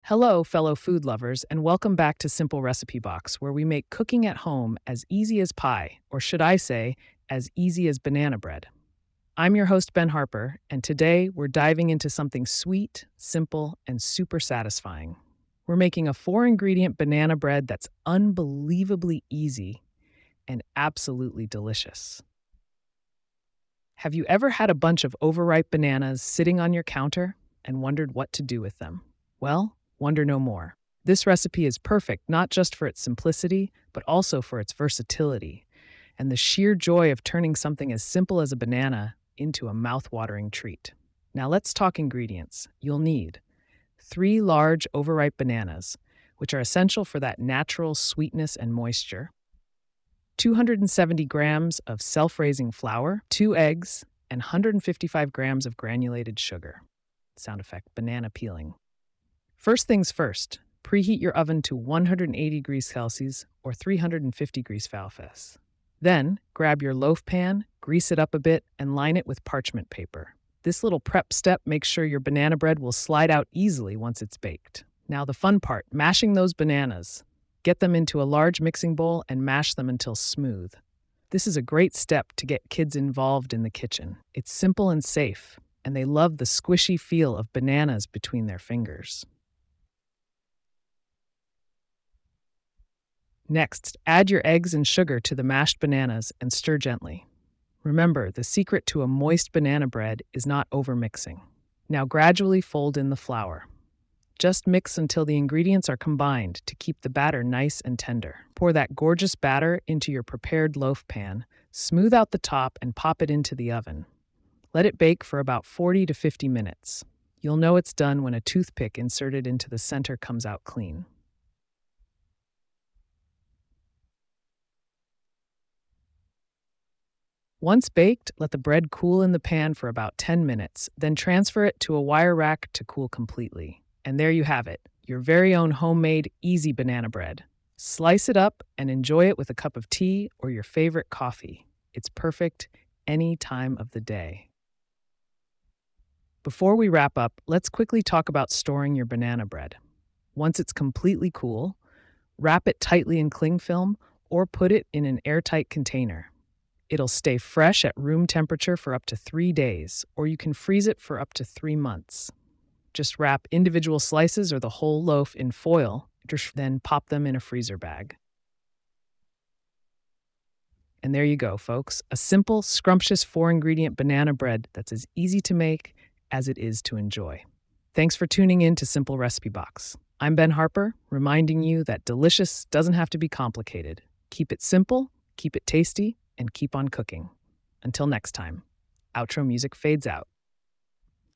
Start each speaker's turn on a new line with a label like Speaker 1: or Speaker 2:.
Speaker 1: Hello, fellow food lovers, and welcome back to Simple Recipe Box, where we make cooking at home as easy as pie, or should I say, as easy as banana bread. I'm your host, Ben Harper, and today we're diving into something sweet, simple, and super satisfying. We're making a four-ingredient banana bread that's unbelievably easy and absolutely delicious. Have you ever had a bunch of overripe bananas sitting on your counter and wondered what to do with them? Well, wonder no more. This recipe is perfect not just for its simplicity, but also for its versatility and the sheer joy of turning something as simple as a banana into a mouth-watering treat. Now let's talk ingredients. You'll need 3 large overripe bananas, which are essential for that natural sweetness and moisture, 270 grams of self-raising flour, 2 eggs, and 155 grams of granulated sugar. Sound effect, banana peeling. First things first, preheat your oven to 180 degrees Celsius or 350 degrees Fahrenheit. Then, grab your loaf pan, grease it up a bit, and line it with parchment paper. This little prep step makes sure your banana bread will slide out easily once it's baked. Now the fun part, mashing those bananas. Get them into a large mixing bowl and mash them until smooth. This is a great step to get kids involved in the kitchen. It's simple and safe, and they love the squishy feel of bananas between their fingers. Next, add your eggs and sugar to the mashed bananas and stir gently. Remember, the secret to a moist banana bread is not overmixing. Now gradually fold in the flour. Just mix until the ingredients are combined to keep the batter nice and tender. Pour that gorgeous batter into your prepared loaf pan, smooth out the top, and pop it into the oven. Let it bake for about 40 to 50 minutes. You'll know it's done when a toothpick inserted into the center comes out clean. Once baked, let the bread cool in the pan for about 10 minutes, then transfer it to a wire rack to cool completely. And there you have it, your very own homemade, easy banana bread. Slice it up and enjoy it with a cup of tea or your favorite coffee. It's perfect any time of the day. Before we wrap up, let's quickly talk about storing your banana bread. Once it's completely cool, wrap it tightly in cling film or put it in an airtight container. It'll stay fresh at room temperature for up to 3 days, or you can freeze it for up to 3 months. Just wrap individual slices or the whole loaf in foil, then pop them in a freezer bag. And there you go, folks. A simple, scrumptious 4-ingredient banana bread that's as easy to make as it is to enjoy. Thanks for tuning in to Simple Recipe Box. I'm Ben Harper, reminding you that delicious doesn't have to be complicated. Keep it simple, keep it tasty, and keep on cooking. Until next time, outro music fades out.